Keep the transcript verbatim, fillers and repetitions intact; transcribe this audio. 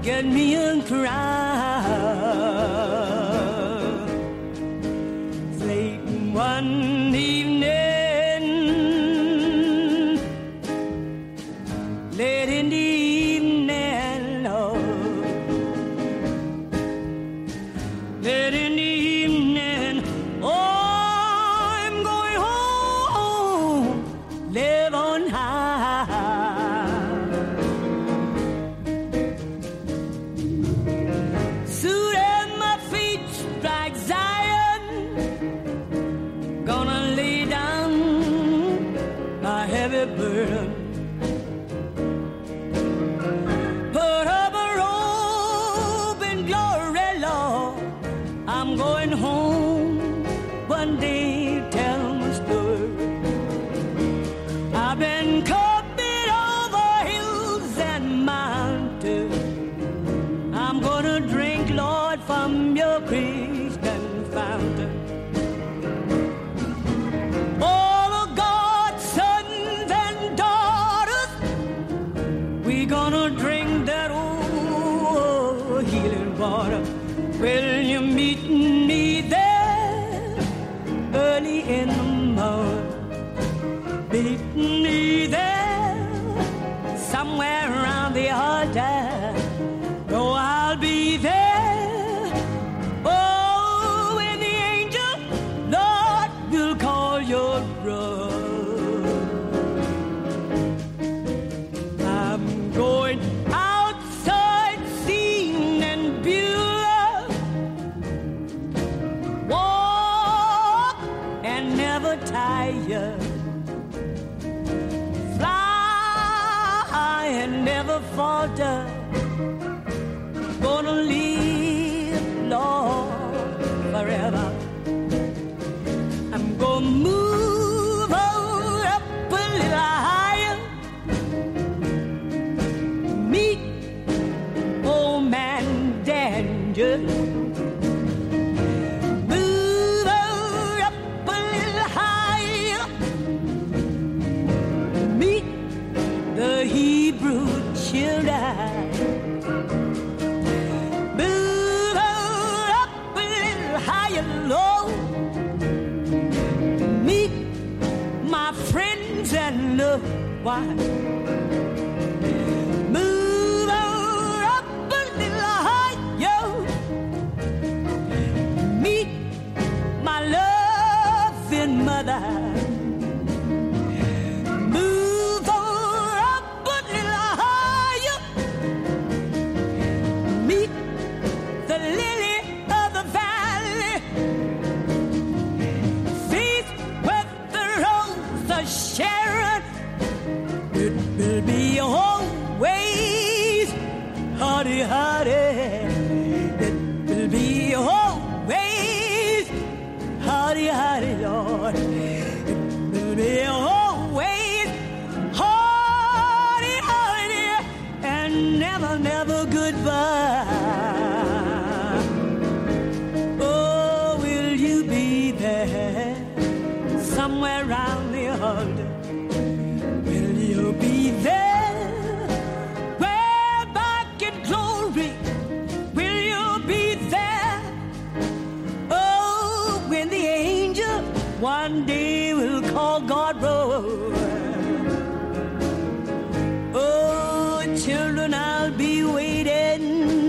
get me a crown. Late one evening, late in the evening, Lord, late in the evening, oh, I'm going home, live on high. Soon as my feet strike Zion, gonna lay down my heavy burden. Put up a robe in glory, Lord. I'm going home one day, tell my story. I've been covered over hills and mountains. I'm gonna drink, Lord, from your Christian fountain. All of God's sons and daughters, we gonna drink that old healing water. Will you meet me there early in the morning? Meet me there somewhere around the altar. No, I'll be there. Oh, when the angel, Lord, will call your brother. I'm going outside, seeing and Beulah. Walk and never tire. Fly and never falter. Gonna live, Lord, forever. I'm gonna move on up a little higher. Meet old man Danger. Move on up a little higher. Meet the Hebrew children. Move on up a little higher, Lord. Meet my friends and loved ones. Move on up a little higher. Meet my loving mother. Move on up a little higher. Meet the lily of the valley. Feast with the rose of Sharon. It will be always hardy, hardy. It will be always hardy, hardy, Lord. It will be always hardy, hardy, and never, never goodbye. Oh, will you be there somewhere around the altar? Will you be there? Well, back in glory, will you be there? Oh, when the angel one day will call God roll. Oh, children, I'll be waiting